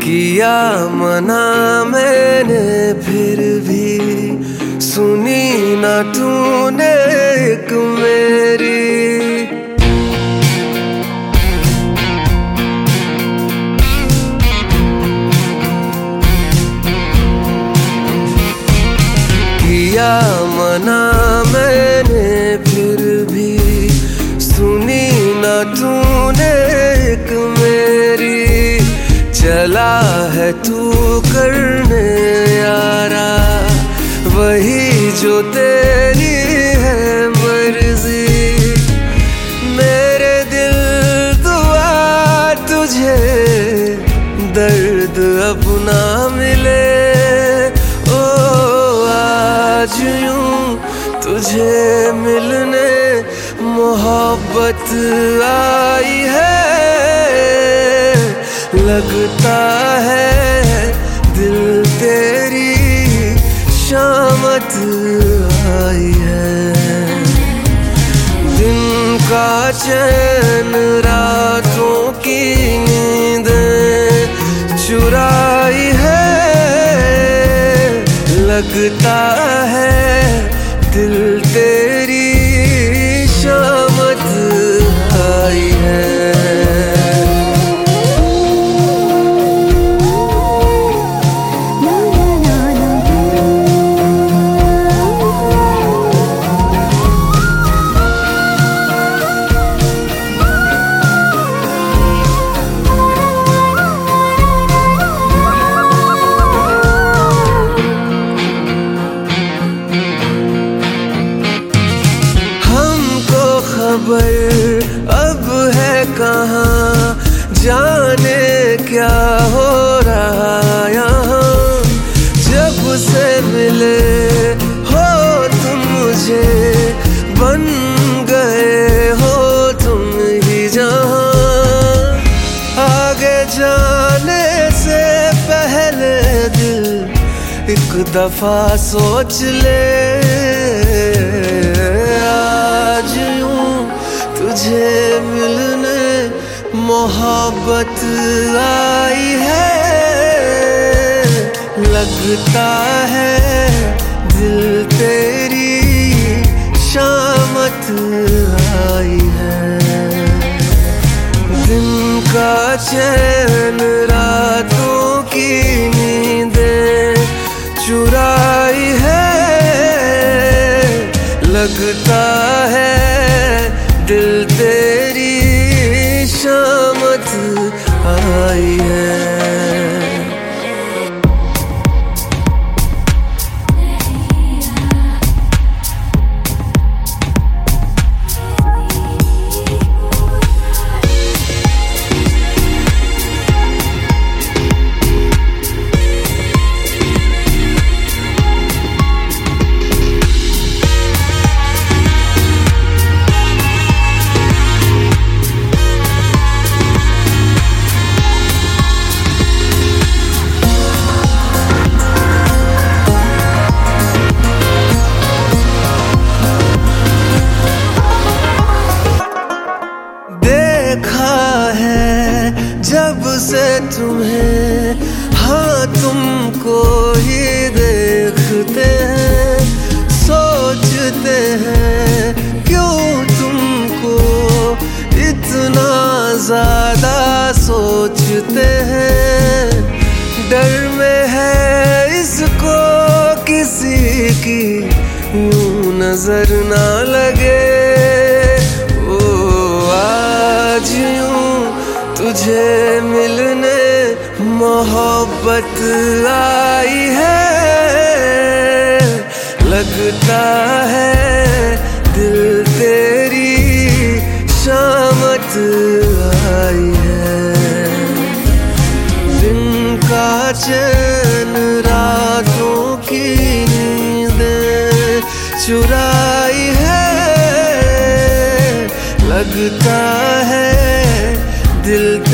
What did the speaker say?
किया मना मैंने फिर भी सुनी ना तूने एक मेरी। किया मना मैंने फिर भी सुनी ना तूने एक मेरी। चला है तू करने यारा वही जो तेरी है मर्जी। मेरे दिल दुआ तुझे दर्द अब ना मिले। ओ आज यूं तुझे मिलने मोहब्बत आई है। लगता है दिल तेरी शामत आई है। दिन का चैन रातों की नींद चुराई है। लगता है दिल तेरी शामत आई है। खबर अब है कहाँ जाने क्या हो रहा यहाँ। जब से मिले हो तुम मुझे बन गए हो तुम ही जहाँ। आगे जाने से पहले दिल एक दफा सोच ले। आज यूं तुझे मिलने मोहब्बत आई है। लगता है दिल तेरी शामत आई है। दिन का चैन रातों की नींदें चुराई है। लगता है दिल तेरी शामत आई है। देखा है जब से तुम्हें, हाँ तुमको ही देखते हैं। सोचते हैं क्यों तुमको इतना ज्यादा सोचते हैं। डर में है इसको किसी की यूं नजर ना लगे। आज यूं तुझे मिलने मोहब्बत आई है। लगता है दिल तेरी शामत आई है। दिन का चैन रातों की नींदें चुराई है। लगता है दिल